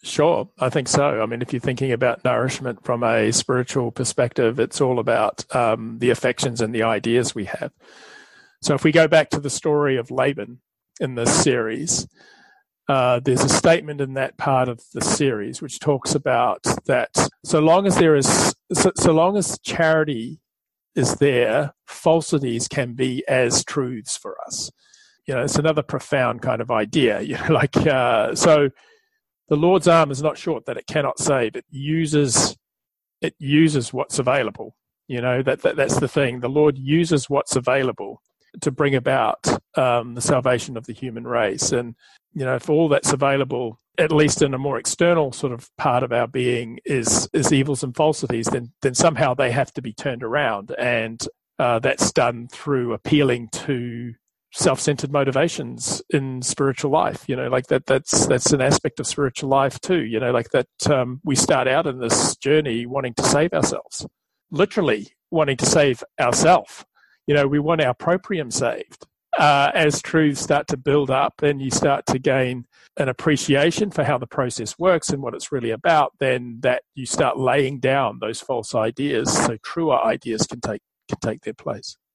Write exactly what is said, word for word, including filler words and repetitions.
Sure, I think so. I mean, if you're thinking about nourishment from a spiritual perspective, it's all about um, the affections and the ideas we have. So if we go back to the story of Laban in this series, uh, there's a statement in that part of the series which talks about that so long as there is, so, so long as charity is there, falsities can be as truths for us. You know, it's another profound kind of idea. You know, like uh, so. The Lord's arm is not short that it cannot save. It uses it uses what's available. You know, that, that that's the thing. The Lord uses what's available to bring about um, the salvation of the human race. And, you know, if all that's available, at least in a more external sort of part of our being, is is evils and falsities, then then somehow they have to be turned around. And uh, that's done through appealing to self-centered motivations in spiritual life. You know, like that that's that's an aspect of spiritual life too. You know, like that um, we start out in this journey wanting to save ourselves, literally wanting to save ourselves. You know, we want our proprium saved. Uh, as truths start to build up and you start to gain an appreciation for how the process works and what it's really about, then that you start laying down those false ideas so truer ideas can take can take their place.